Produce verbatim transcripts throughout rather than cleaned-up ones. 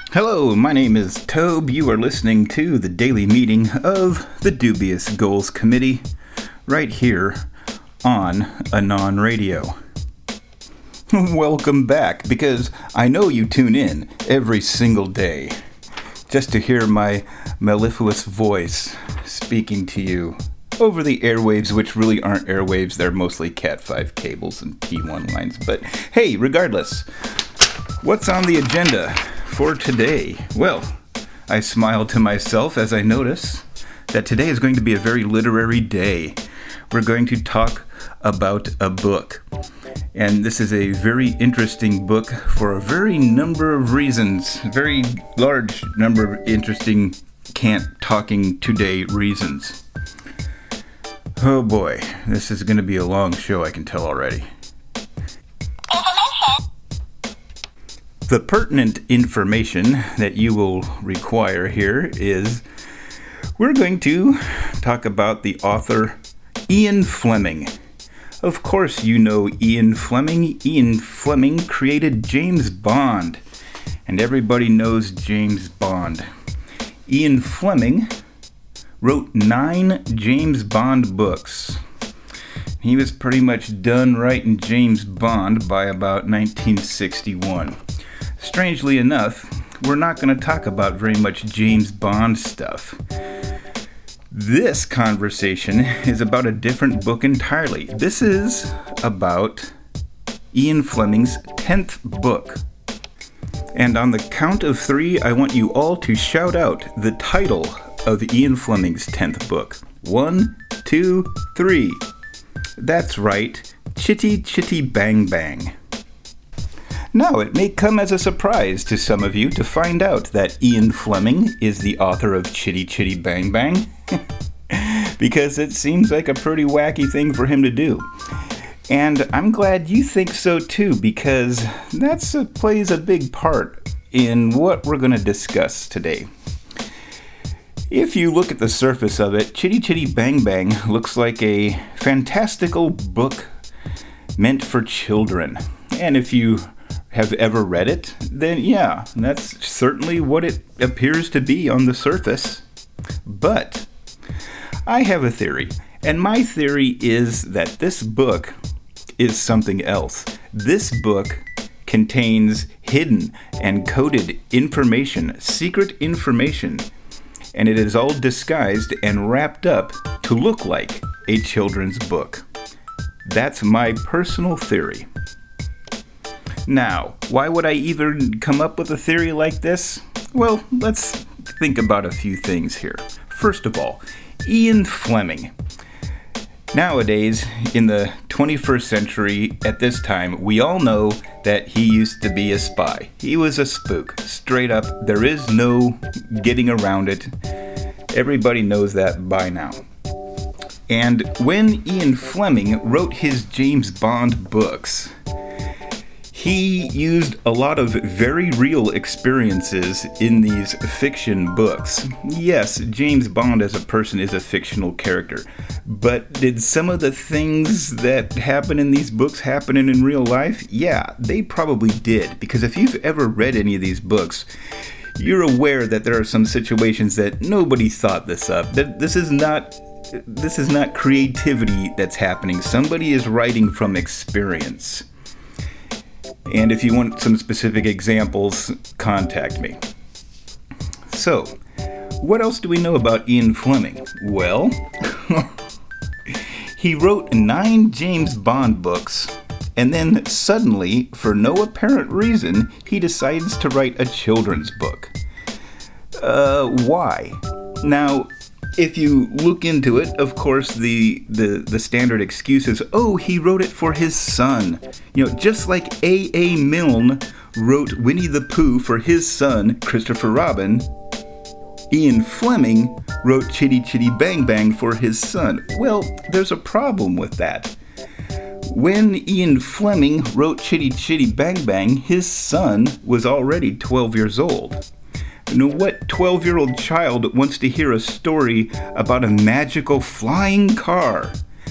Hello, my name is Tobe. You are listening to the daily meeting of the Dubious Goals Committee right here on Anon Radio. Welcome back, because I know you tune in every single day just to hear my mellifluous voice speaking to you over the airwaves, which really aren't airwaves. They're mostly cat five cables and T one lines. But hey, regardless, what's on the agenda for today? Well, I smile to myself as I notice that today is going to be a very literary day. We're going to talk about a book. And this is a very interesting book for a very number of reasons. Very large number of interesting can't talking today reasons. Oh boy, this is going to be a long show, I can tell already. The pertinent information that you will require here is we're going to talk about the author Ian Fleming. Of course you know Ian Fleming. Ian Fleming created James Bond, and everybody knows James Bond. Ian Fleming wrote nine James Bond books. He was pretty much done writing James Bond by about nineteen sixty-one. Strangely enough, we're not going to talk about very much James Bond stuff. This conversation is about a different book entirely. This is about Ian Fleming's tenth book. And on the count of three, I want you all to shout out the title of Ian Fleming's tenth book. One, two, three. That's right, Chitty Chitty Bang Bang. Now, it may come as a surprise to some of you to find out that Ian Fleming is the author of Chitty Chitty Bang Bang, because it seems like a pretty wacky thing for him to do. And I'm glad you think so too, because that uh, plays a big part in what we're going to discuss today. If you look at the surface of it, Chitty Chitty Bang Bang looks like a fantastical book meant for children. And if you have ever read it, then yeah, that's certainly what it appears to be on the surface. But I have a theory, and my theory is that this book is something else. This book contains hidden and coded information, secret information, and it is all disguised and wrapped up to look like a children's book. That's my personal theory. Now, why would I even come up with a theory like this? Well, let's think about a few things here. First of all, Ian Fleming. Nowadays, in the twenty-first century, at this time, we all know that he used to be a spy. He was a spook. Straight up, there is no getting around it. Everybody knows that by now. And when Ian Fleming wrote his James Bond books, he used a lot of very real experiences in these fiction books. Yes, James Bond as a person is a fictional character, but did some of the things that happen in these books happen in real life? Yeah, they probably did, because if you've ever read any of these books, you're aware that there are some situations that nobody thought this up. That this is not this is not creativity that's happening. Somebody is writing from experience. And if you want some specific examples, contact me. So, what else do we know about Ian Fleming? Well, he wrote nine James Bond books, and then suddenly, for no apparent reason, he decides to write a children's book. Uh, why? Now, if you look into it, of course, the, the, the standard excuse is, oh, he wrote it for his son. You know, just like A A. Milne wrote Winnie the Pooh for his son, Christopher Robin, Ian Fleming wrote Chitty Chitty Bang Bang for his son. Well, there's a problem with that. When Ian Fleming wrote Chitty Chitty Bang Bang, his son was already twelve years old. Now, what twelve-year-old child wants to hear a story about a magical flying car?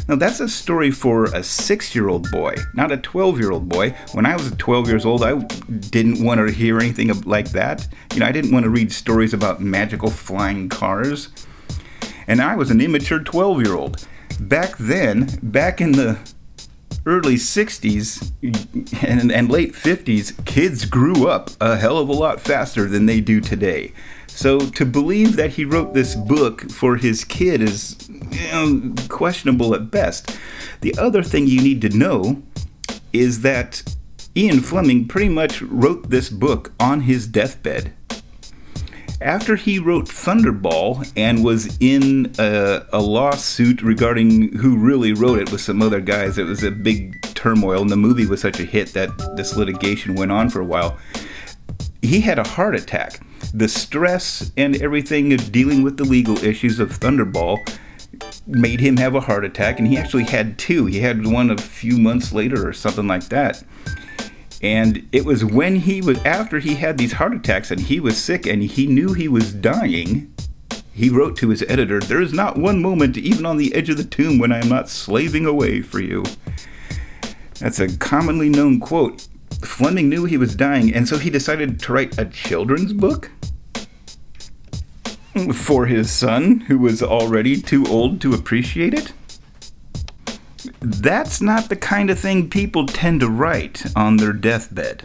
Now, that's a story for a six-year-old boy, not a twelve-year-old boy. When I was twelve years old, I didn't want to hear anything like that. You know, I didn't want to read stories about magical flying cars. And I was an immature twelve-year-old. Back then, back in the early sixties and, and late fifties, kids grew up a hell of a lot faster than they do today. So to believe that he wrote this book for his kid is, you know, questionable at best. The other thing you need to know is that Ian Fleming pretty much wrote this book on his deathbed. After he wrote Thunderball and was in a, a lawsuit regarding who really wrote it with some other guys, it was a big turmoil, and the movie was such a hit that this litigation went on for a while. He had a heart attack. The stress and everything of dealing with the legal issues of Thunderball made him have a heart attack, and he actually had two. He had one a few months later or something like that. And it was when he was, after he had these heart attacks and he was sick and he knew he was dying, he wrote to his editor, "There is not one moment, even on the edge of the tomb, when I am not slaving away for you." That's a commonly known quote. Fleming knew he was dying, and so he decided to write a children's book for his son, who was already too old to appreciate it. That's not the kind of thing people tend to write on their deathbed.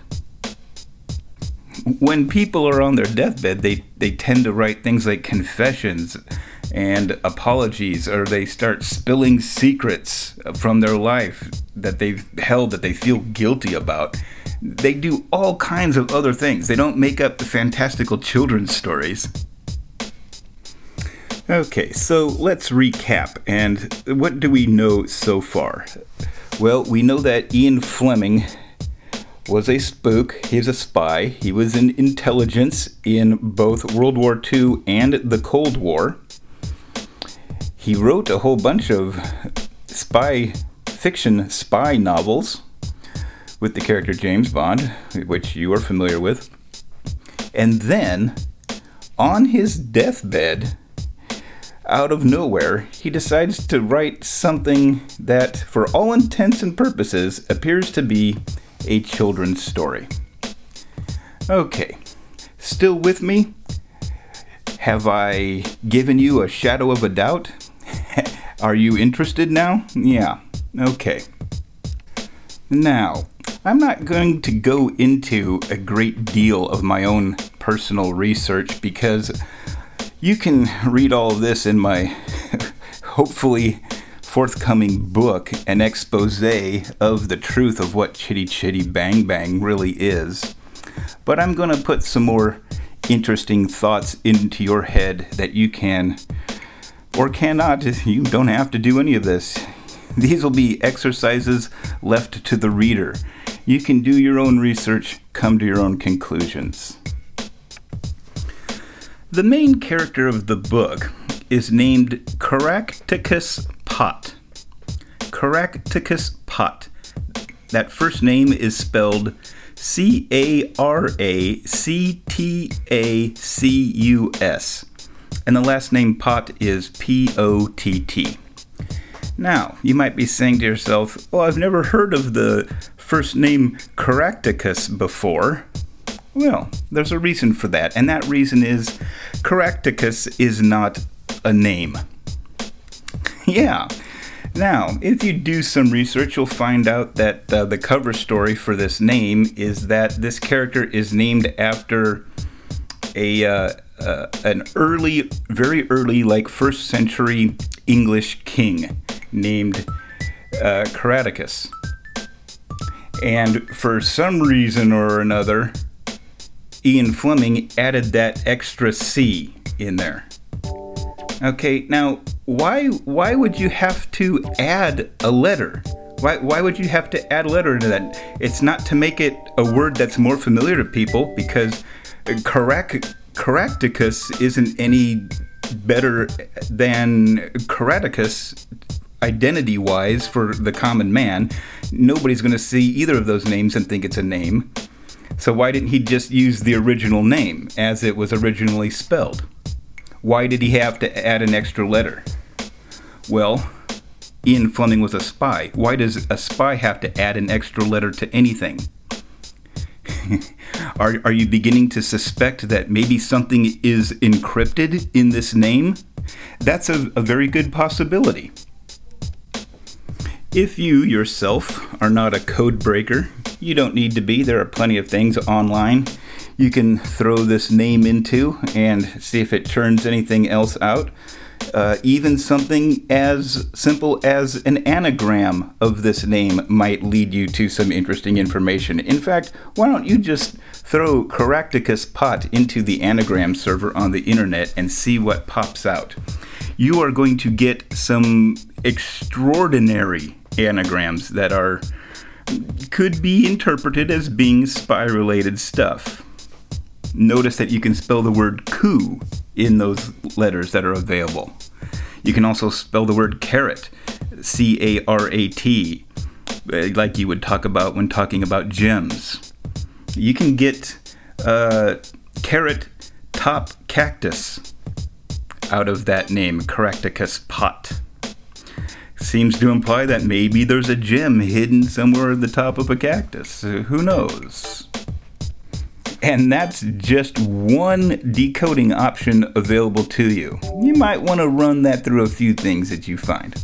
When people are on their deathbed, they, they tend to write things like confessions and apologies, or they start spilling secrets from their life that they've held that they feel guilty about. They do all kinds of other things. They don't make up the fantastical children's stories. Okay, so let's recap. And what do we know so far? Well, we know that Ian Fleming was a spook. He's a spy. He was in intelligence in both World War Two and the Cold War. He wrote a whole bunch of spy fiction spy novels with the character James Bond, which you are familiar with. And then, on his deathbed, out of nowhere, he decides to write something that, for all intents and purposes, appears to be a children's story. Okay, still with me? Have I given you a shadow of a doubt? Are you interested now? Yeah, okay. Now, I'm not going to go into a great deal of my own personal research because you can read all of this in my hopefully forthcoming book, an expose of the truth of what Chitty Chitty Bang Bang really is. But I'm going to put some more interesting thoughts into your head that you can or cannot. You don't have to do any of this. These will be exercises left to the reader. You can do your own research, come to your own conclusions. The main character of the book is named Caractacus Pot. Caractacus Pot. That first name is spelled C A R A C T A C U S. And the last name Pot is P O T T. Now, you might be saying to yourself, well, I've never heard of the first name Caractacus before. Well, there's a reason for that, and that reason is Caractacus is not a name. Yeah. Now, if you do some research, you'll find out that uh, the cover story for this name is that this character is named after a uh, uh, an early, very early, like first century English king named uh, Caradocus. And for some reason or another, Ian Fleming added that extra C in there. Okay, now why why would you have to add a letter? Why why would you have to add a letter to that? It's not to make it a word that's more familiar to people, because Carac- Caractacus isn't any better than Caradocus identity-wise for the common man. Nobody's going to see either of those names and think it's a name. So why didn't he just use the original name as it was originally spelled? Why did he have to add an extra letter? Well, Ian Fleming was a spy. Why does a spy have to add an extra letter to anything? are, are you beginning to suspect that maybe something is encrypted in this name? That's a, a very good possibility. If you yourself are not a code breaker, you don't need to be. There are plenty of things online you can throw this name into and see if it churns anything else out. Uh, even something as simple as an anagram of this name might lead you to some interesting information. In fact, why don't you just throw Caractacus pot into the anagram server on the internet and see what pops out? You are going to get some extraordinary anagrams that are could be interpreted as being spy-related stuff. Notice that you can spell the word coup in those letters that are available. You can also spell the word carrot, C A R A T, like you would talk about when talking about gems. You can get uh, carrot top cactus out of that name, Caractacus pot. Seems to imply that maybe there's a gem hidden somewhere at the top of a cactus. Who knows? And that's just one decoding option available to you. You might want to run that through a few things that you find.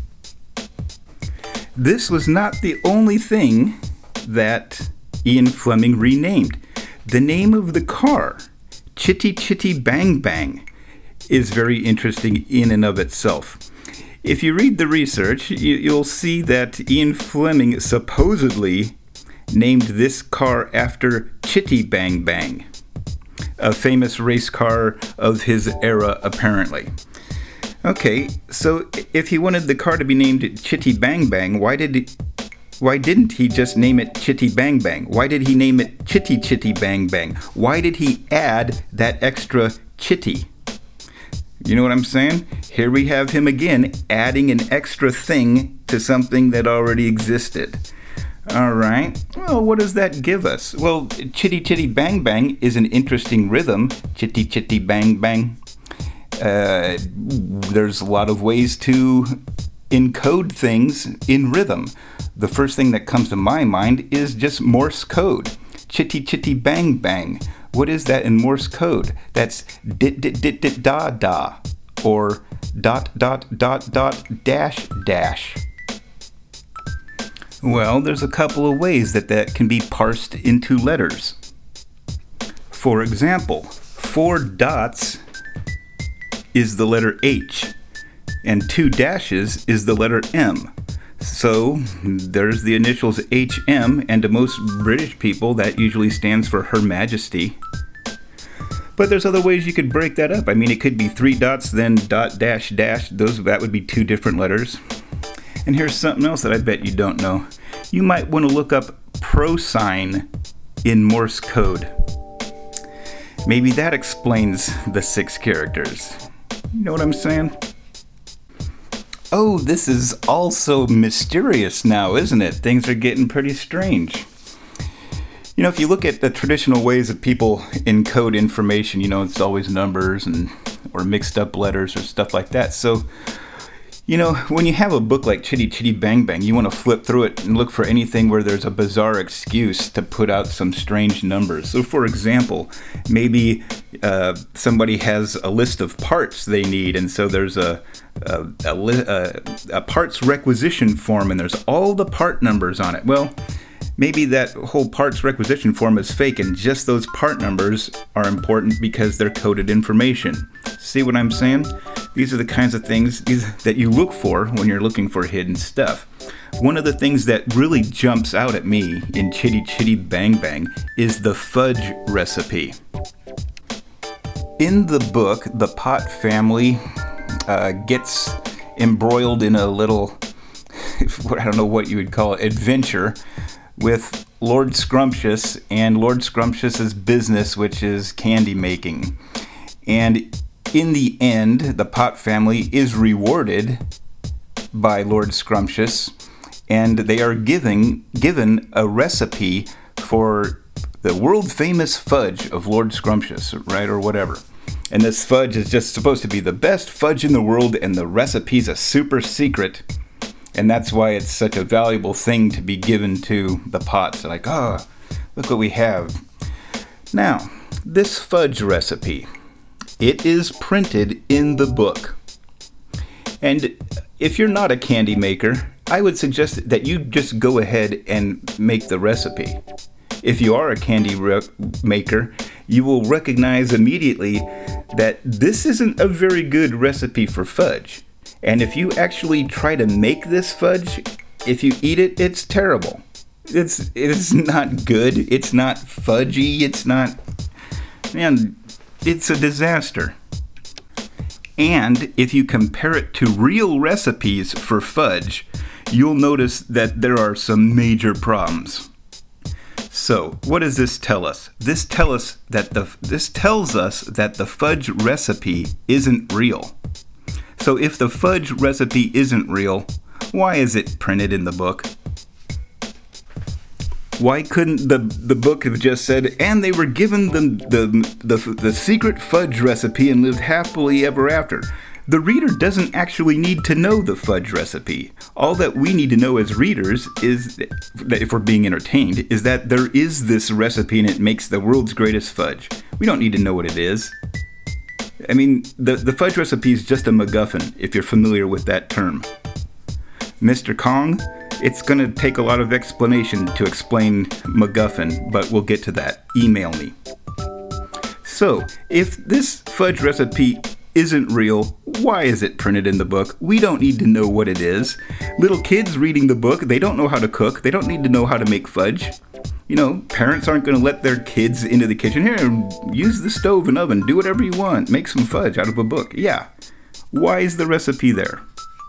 This was not the only thing that Ian Fleming renamed. The name of the car, Chitty Chitty Bang Bang, is very interesting in and of itself. If you read the research, you, you'll see that Ian Fleming supposedly named this car after Chitty Bang Bang, a famous race car of his era, apparently. Okay, so if he wanted the car to be named Chitty Bang Bang, why did he, why didn't he just name it Chitty Bang Bang? Why did he name it Chitty Chitty Bang Bang? Why did he add that extra chitty? You know what I'm saying? Here we have him again adding an extra thing to something that already existed. All right. Well, what does that give us? Well, Chitty Chitty Bang Bang is an interesting rhythm. Chitty Chitty Bang Bang. Uh, there's a lot of ways to encode things in rhythm. The first thing that comes to my mind is just Morse code. Chitty Chitty Bang Bang. What is that in Morse code? That's dit dit dit dit da da, or dot dot dot dot dash dash. Well, there's a couple of ways that that can be parsed into letters. For example, four dots is the letter H, and two dashes is the letter M. So there's the initials H M, and to most British people that usually stands for Her Majesty. But there's other ways you could break that up. I mean, it could be three dots, then dot dash dash. Those that would be two different letters. And here's something else that I bet you don't know. You might want to look up prosine in Morse code. Maybe that explains the six characters. You know what I'm saying? Oh, this is also mysterious now, isn't it? Things are getting pretty strange. You know, if you look at the traditional ways that people encode information, you know, it's always numbers and or mixed up letters or stuff like that. So, you know, when you have a book like Chitty Chitty Bang Bang, you want to flip through it and look for anything where there's a bizarre excuse to put out some strange numbers. So, for example, maybe uh, somebody has a list of parts they need, and so there's a a, a, a a parts requisition form, and there's all the part numbers on it. Well, maybe that whole parts requisition form is fake, and just those part numbers are important because they're coded information. See what I'm saying? These are the kinds of things that you look for when you're looking for hidden stuff. One of the things that really jumps out at me in Chitty Chitty Bang Bang is the fudge recipe. In the book, the Pot family uh, gets embroiled in a little, I don't know what you would call it, adventure with Lord Scrumptious and Lord Scrumptious's business, which is candy making. And in the end, the Pot family is rewarded by Lord Scrumptious, and they are giving, given a recipe for the world-famous fudge of Lord Scrumptious, right, or whatever. And this fudge is just supposed to be the best fudge in the world, and the recipe's a super secret. And that's why it's such a valuable thing to be given to the pots. Like, oh, look what we have. Now, this fudge recipe, it is printed in the book. And if you're not a candy maker, I would suggest that you just go ahead and make the recipe. If you are a candy re- maker, you will recognize immediately that this isn't a very good recipe for fudge. And if you actually try to make this fudge, if you eat it, it's terrible. It's it's not good. It's not fudgy. It's not... Man, it's a disaster. And if you compare it to real recipes for fudge, you'll notice that there are some major problems. So, what does this tell us? This tell us that the this tells us that the fudge recipe isn't real. So, if the fudge recipe isn't real, why is it printed in the book? Why couldn't the the book have just said, and they were given the the the, the secret fudge recipe and lived happily ever after? The reader doesn't actually need to know the fudge recipe. All that we need to know as readers is, that if we're being entertained, is that there is this recipe and it makes the world's greatest fudge. We don't need to know what it is. I mean, the, the fudge recipe is just a MacGuffin, if you're familiar with that term. Mister Kong, it's going to take a lot of explanation to explain MacGuffin, but we'll get to that. Email me. So, if this fudge recipe isn't real, why is it printed in the book? We don't need to know what it is. Little kids reading the book, they don't know how to cook. They don't need to know how to make fudge. You know, parents aren't going to let their kids into the kitchen. Here, use the stove and oven. Do whatever you want. Make some fudge out of a book. Yeah. Why is the recipe there?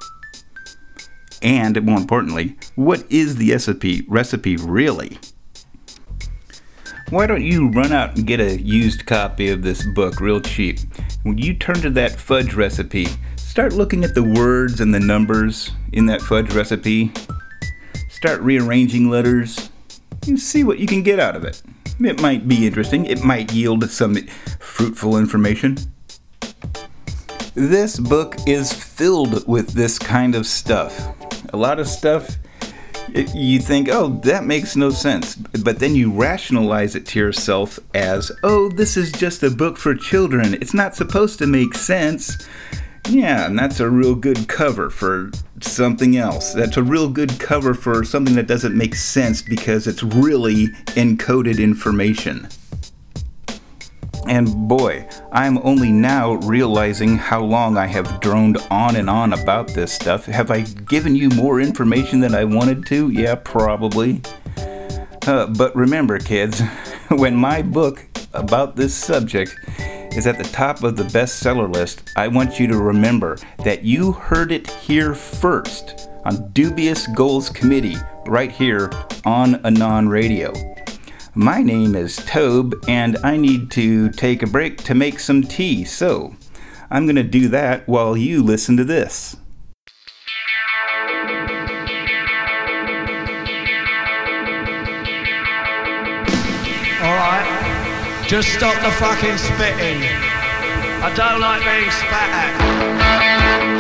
And, more importantly, what is the recipe, recipe really? Why don't you run out and get a used copy of this book real cheap? When you turn to that fudge recipe, start looking at the words and the numbers in that fudge recipe. Start rearranging letters and see what you can get out of it. It might be interesting. It might yield some fruitful information. This book is filled with this kind of stuff. A lot of stuff it, you think, oh, that makes no sense. But then you rationalize it to yourself as, oh, this is just a book for children. It's not supposed to make sense. Yeah, and that's a real good cover for something else. That's a real good cover for something that doesn't make sense because it's really encoded information. And boy, I'm only now realizing how long I have droned on and on about this stuff. Have I given you more information than I wanted to? Yeah, probably. Uh, but remember, kids, when my book about this subject is at the top of the bestseller list, I want you to remember that you heard it here first on Dubious Goals Committee, right here on Anon Radio. My name is Tobe, and I need to take a break to make some tea, so I'm going to do that while you listen to this. Alright, just stop the fucking spitting. I don't like being spat at.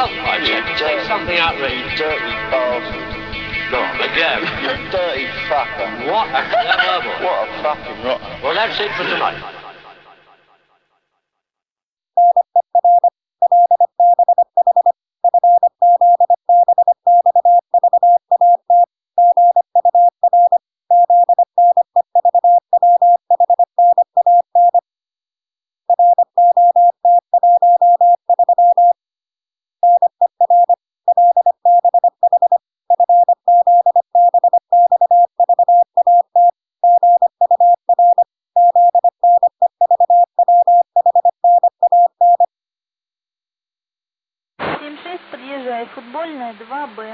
off, I said. Take something out, Ray. You dirty bastard. No, again. You dirty fucker. What? That What a fucking rotter. Well, that's it for tonight. Подъезжай, футбольная, два Б.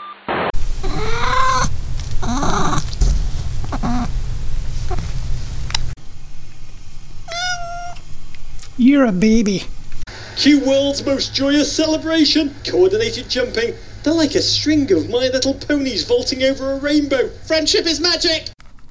You're a baby. Cue world's most joyous celebration, coordinated jumping. They're like a string of My Little Ponies vaulting over a rainbow. Friendship is magic!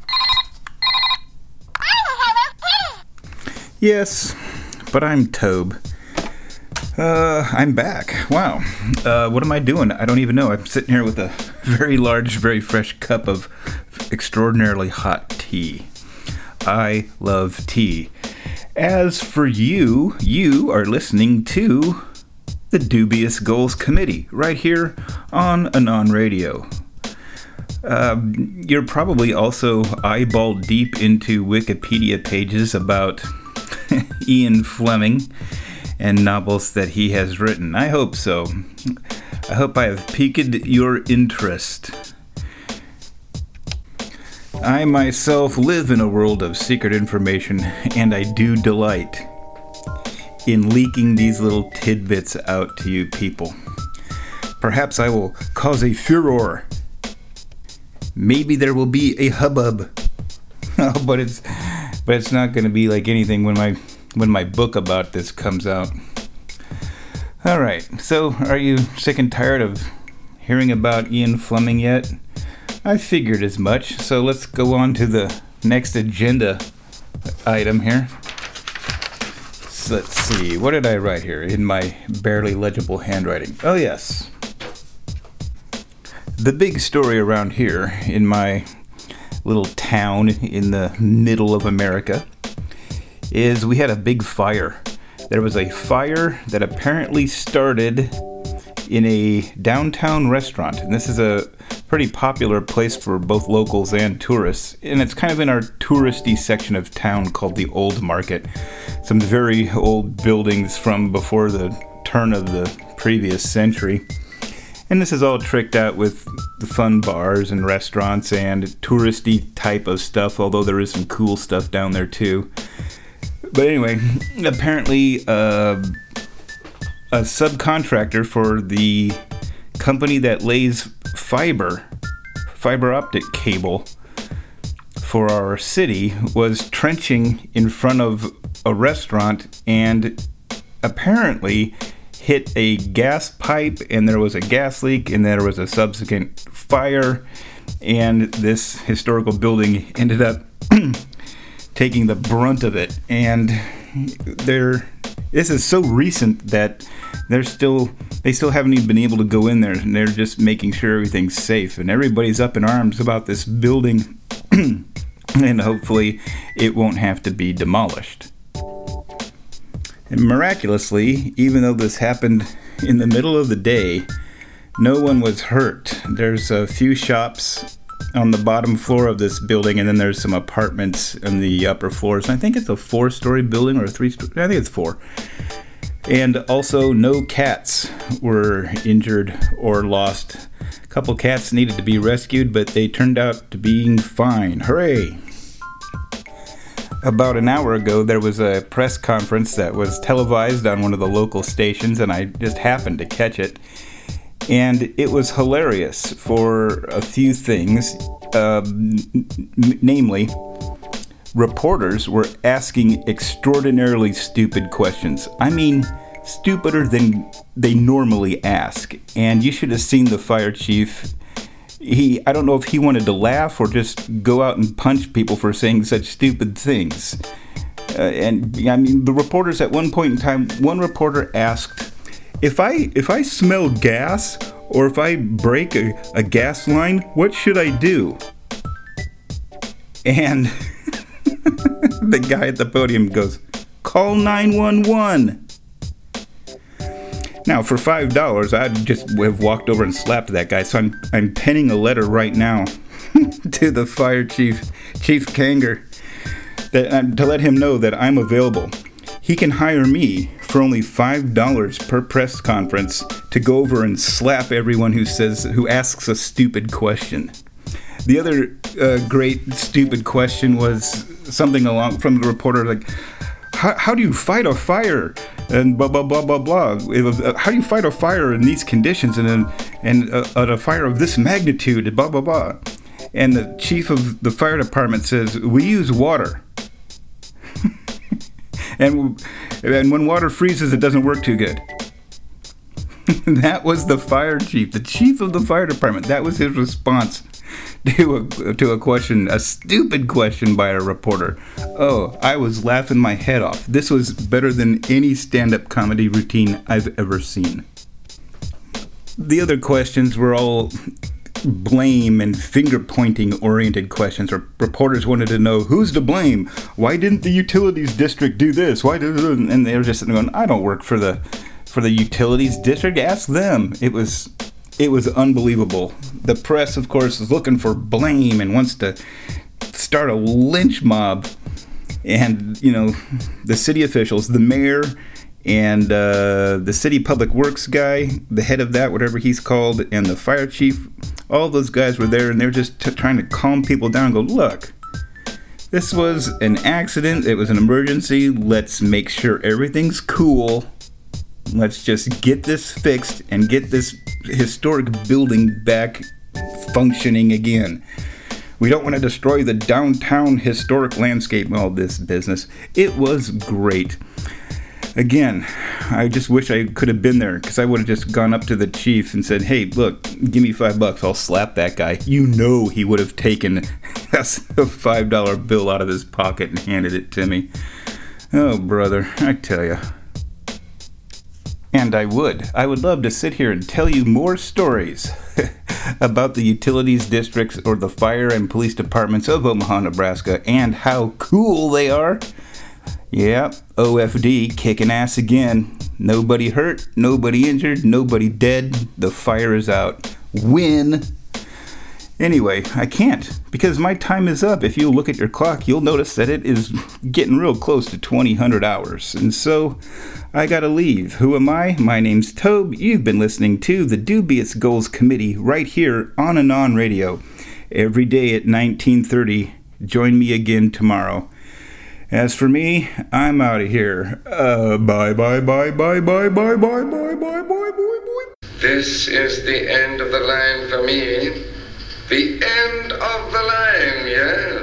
Yes, but I'm Tobe. Uh, I'm back. Wow. Uh, what am I doing? I don't even know. I'm sitting here with a very large, very fresh cup of extraordinarily hot tea. I love tea. As for you, you are listening to the Dubious Goals Committee right here on Anon Radio. Uh, you're probably also eyeballed deep into Wikipedia pages about Ian Fleming and novels that he has written. I hope so. I hope I have piqued your interest. I myself live in a world of secret information, and I do delight in leaking these little tidbits out to you people. Perhaps I will cause a furor. Maybe there will be a hubbub. but it's but it's not going to be like anything when my when my book about this comes out. All right, so are you sick and tired of hearing about Ian Fleming yet? I figured as much, so let's go on to the next agenda item here. So let's see, what did I write here in my barely legible handwriting? Oh yes. The big story around here in my little town in the middle of America is we had a big fire. There was a fire that apparently started in a downtown restaurant, and this is a pretty popular place for both locals and tourists, and it's kind of in our touristy section of town called the Old Market. Some very old buildings from before the turn of the previous century, and this is all tricked out with the fun bars and restaurants and touristy type of stuff, although there is some cool stuff down there too. But anyway, apparently uh, a subcontractor for the company that lays fiber, fiber optic cable for our city was trenching in front of a restaurant and apparently hit a gas pipe, and there was a gas leak, and there was a subsequent fire, and this historical building ended up taking the brunt of it. And they're this is so recent that they're still they still haven't even been able to go in there, and they're just making sure everything's safe, and everybody's up in arms about this building and hopefully it won't have to be demolished. And miraculously, even though this happened in the middle of the day, no one was hurt. There's a few shops on the bottom floor of this building, and then there's some apartments in the upper floors. And I think it's a four-story building or a three-story. I think it's four. And also, no cats were injured or lost. A couple cats needed to be rescued, but they turned out to being fine. Hooray! About an hour ago, there was a press conference that was televised on one of the local stations, and I just happened to catch it. And it was hilarious for a few things. Uh, n- namely, reporters were asking extraordinarily stupid questions. I mean, stupider than they normally ask. And you should have seen the fire chief. He, I don't know if he wanted to laugh or just go out and punch people for saying such stupid things. Uh, and I mean, the reporters at one point in time, one reporter asked if I if I smell gas or if I break a, a gas line, what should I do? And the guy at the podium goes, call nine one one. Now, for five dollars, I'd just have walked over and slapped that guy. So I'm I'm penning a letter right now to the fire chief, Chief Kanger, that um, to let him know that I'm available. He can hire me for only five dollars per press conference to go over and slap everyone who says who asks a stupid question. The other uh, great stupid question was something along from the reporter like, how, how do you fight a fire? And blah, blah, blah, blah, blah. It was, uh, how do you fight a fire in these conditions and and, and uh, a fire of this magnitude? Blah, blah, blah. And the chief of the fire department says, we use water. and, and when water freezes, it doesn't work too good. That was the fire chief, the chief of the fire department. That was his response to a, to a question, a stupid question by a reporter. Oh, I was laughing my head off. This was better than any stand-up comedy routine I've ever seen. The other questions were all blame and finger-pointing oriented questions. Or reporters wanted to know, who's to blame? Why didn't the utilities district do this? Why did and they were just going, I don't work for the for the utilities district. Ask them. It was it was unbelievable. The press, of course, is looking for blame and wants to start a lynch mob. And, you know, the city officials, the mayor and uh, the city public works guy, the head of that, whatever he's called, and the fire chief, all those guys were there, and they're just t- trying to calm people down and go, look, this was an accident. It was an emergency. Let's make sure everything's cool. Let's just get this fixed and get this historic building back functioning again. We don't want to destroy the downtown historic landscape and all this business. It was great. Again, I just wish I could have been there, because I would have just gone up to the chief and said, hey, look, give me five bucks. I'll slap that guy. You know he would have taken a five dollar bill out of his pocket and handed it to me. Oh, brother, I tell you. And I would. I would love to sit here and tell you more stories about the utilities districts or the fire and police departments of Omaha, Nebraska, and how cool they are. Yeah, O F D kicking ass again. Nobody hurt, nobody injured, nobody dead. The fire is out. Win. Anyway, I can't, because my time is up. If you look at your clock, you'll notice that it is getting real close to twenty hundred hours. And so, I gotta leave. Who am I? My name's Tobe. You've been listening to the Dubious Goals Committee right here on Anon Radio. Every day at nineteen thirty. Join me again tomorrow. As for me, I'm out of here. Uh, bye, bye, bye, bye, bye, bye, bye, bye, bye, bye, bye, bye. This is the end of the line for me. The end of the line, yes.